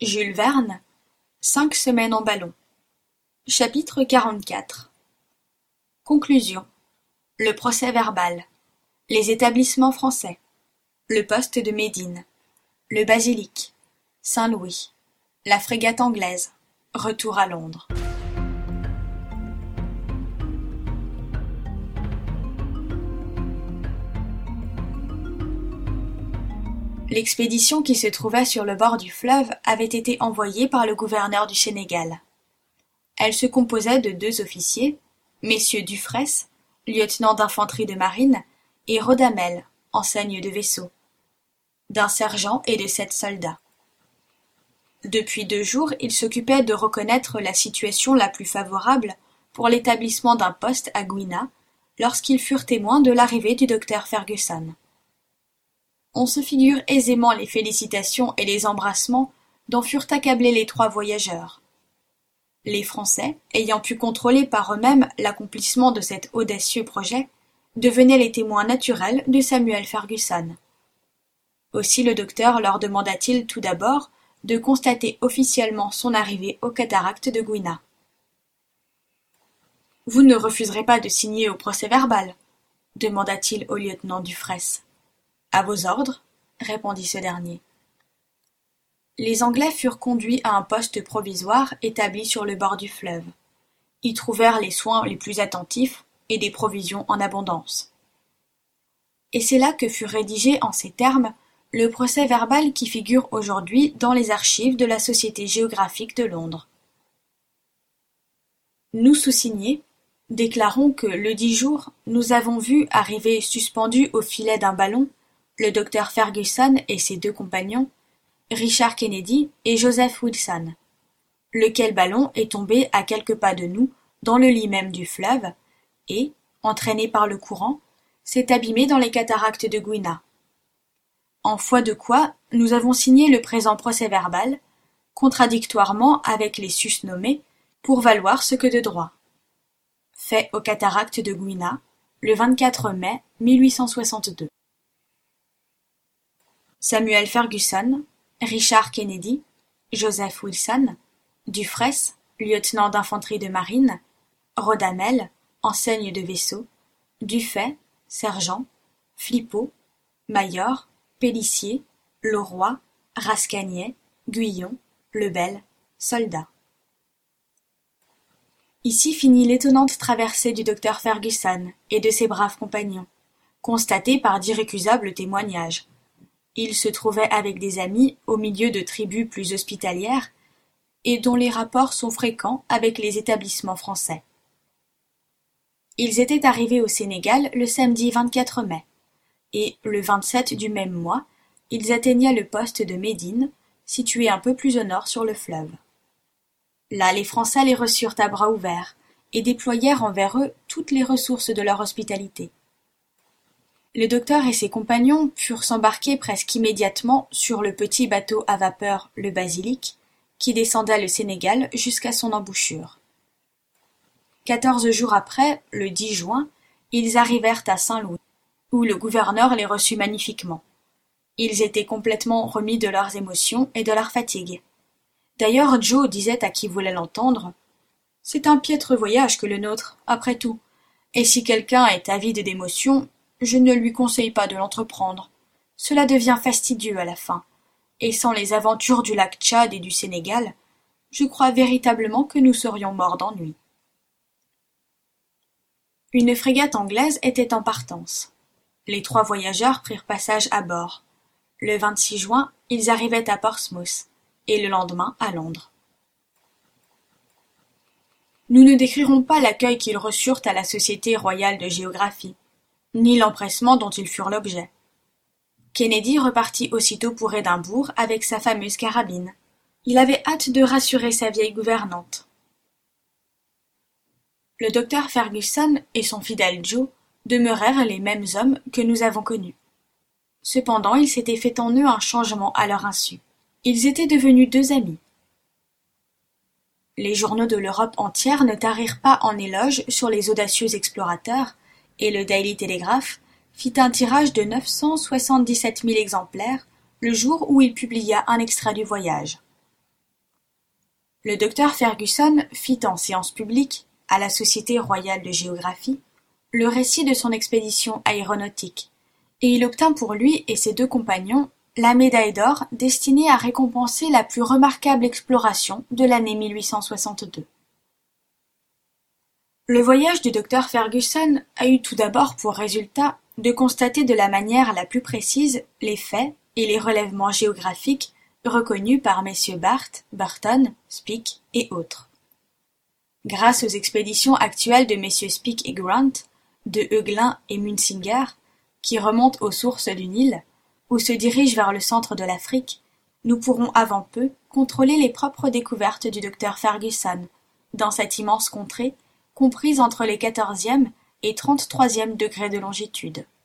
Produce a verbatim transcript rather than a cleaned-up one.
Jules Verne, Cinq semaines en ballon. Chapitre quarante-quatre. Conclusion. Le procès-verbal. Les établissements français. Le poste de Médine. Le basilic. Saint-Louis. La frégate anglaise. Retour à Londres. L'expédition qui se trouvait sur le bord du fleuve avait été envoyée par le gouverneur du Sénégal. Elle se composait de deux officiers, messieurs Dufraisse, lieutenant d'infanterie de marine, et Rodamel, enseigne de vaisseau, d'un sergent et de sept soldats. Depuis deux jours, ils s'occupaient de reconnaître la situation la plus favorable pour l'établissement d'un poste à Gouina, lorsqu'ils furent témoins de l'arrivée du docteur Fergusson. On se figure aisément les félicitations et les embrassements dont furent accablés les trois voyageurs. Les Français, ayant pu contrôler par eux-mêmes l'accomplissement de cet audacieux projet, devenaient les témoins naturels de Samuel Fergusson. Aussi le docteur leur demanda-t-il tout d'abord de constater officiellement son arrivée aux cataractes de Gouina. « Vous ne refuserez pas de signer au procès-verbal » demanda-t-il au lieutenant Dufraisse. « À vos ordres, » répondit ce dernier. Les Anglais furent conduits à un poste provisoire établi sur le bord du fleuve. Y trouvèrent les soins les plus attentifs et des provisions en abondance. Et c'est là que fut rédigé en ces termes le procès-verbal qui figure aujourd'hui dans les archives de la Société géographique de Londres. Nous sous-signés déclarons que, le dix jour, nous avons vu arriver suspendus au filet d'un ballon le docteur Fergusson et ses deux compagnons, Richard Kennedy et Joseph Wilson, lequel ballon est tombé à quelques pas de nous dans le lit même du fleuve et, entraîné par le courant, s'est abîmé dans les cataractes de Gouina. En foi de quoi nous avons signé le présent procès-verbal, contradictoirement avec les susnommés, pour valoir ce que de droit. Fait aux cataractes de Gouina, le vingt-quatre mai mille huit cent soixante-deux. Samuel Fergusson, Richard Kennedy, Joseph Wilson, Dufraisse, lieutenant d'infanterie de marine, Rodamel, enseigne de vaisseau, Dufay, sergent, Flipot, Mayor, Pélissier, Leroy, Rascagnet, Guyon, Lebel, soldat. Ici finit l'étonnante traversée du docteur Fergusson et de ses braves compagnons, constatée par d'irrécusables témoignages. Il se trouvait avec des amis au milieu de tribus plus hospitalières et dont les rapports sont fréquents avec les établissements français. Ils étaient arrivés au Sénégal le samedi vingt-quatre mai et, le vingt-sept du même mois, ils atteignaient le poste de Médine, situé un peu plus au nord sur le fleuve. Là, les Français les reçurent à bras ouverts et déployèrent envers eux toutes les ressources de leur hospitalité. Le docteur et ses compagnons purent s'embarquer presque immédiatement sur le petit bateau à vapeur le Basilic, qui descendait le Sénégal jusqu'à son embouchure. Quatorze jours après, le dix juin, ils arrivèrent à Saint-Louis, où le gouverneur les reçut magnifiquement. Ils étaient complètement remis de leurs émotions et de leur fatigue. D'ailleurs, Joe disait à qui voulait l'entendre « C'est un piètre voyage que le nôtre, après tout, et si quelqu'un est avide d'émotions, je ne lui conseille pas de l'entreprendre. Cela devient fastidieux à la fin, et sans les aventures du lac Tchad et du Sénégal, je crois véritablement que nous serions morts d'ennui. » Une frégate anglaise était en partance. Les trois voyageurs prirent passage à bord. Le vingt-six juin, ils arrivaient à Portsmouth, et le lendemain à Londres. Nous ne décrirons pas l'accueil qu'ils reçurent à la Société royale de géographie, ni l'empressement dont ils furent l'objet. Kennedy repartit aussitôt pour Édimbourg avec sa fameuse carabine. Il avait hâte de rassurer sa vieille gouvernante. Le docteur Fergusson et son fidèle Joe demeurèrent les mêmes hommes que nous avons connus. Cependant, il s'était fait en eux un changement à leur insu. Ils étaient devenus deux amis. Les journaux de l'Europe entière ne tarirent pas en éloges sur les audacieux explorateurs, et le Daily Telegraph fit un tirage de neuf cent soixante-dix-sept mille exemplaires le jour où il publia un extrait du voyage. Le docteur Fergusson fit en séance publique, à la Société royale de géographie, le récit de son expédition aéronautique, et il obtint pour lui et ses deux compagnons la médaille d'or destinée à récompenser la plus remarquable exploration de l'année mille huit cent soixante-deux. Le voyage du docteur Fergusson a eu tout d'abord pour résultat de constater de la manière la plus précise les faits et les relèvements géographiques reconnus par messieurs Barth, Burton, Speke et autres. Grâce aux expéditions actuelles de messieurs Speke et Grant, de Heuglin et Munsinger, qui remontent aux sources du Nil, ou se dirigent vers le centre de l'Afrique, nous pourrons avant peu contrôler les propres découvertes du docteur Fergusson dans cette immense contrée comprise entre les quatorzième et trente-troisième degrés de longitude.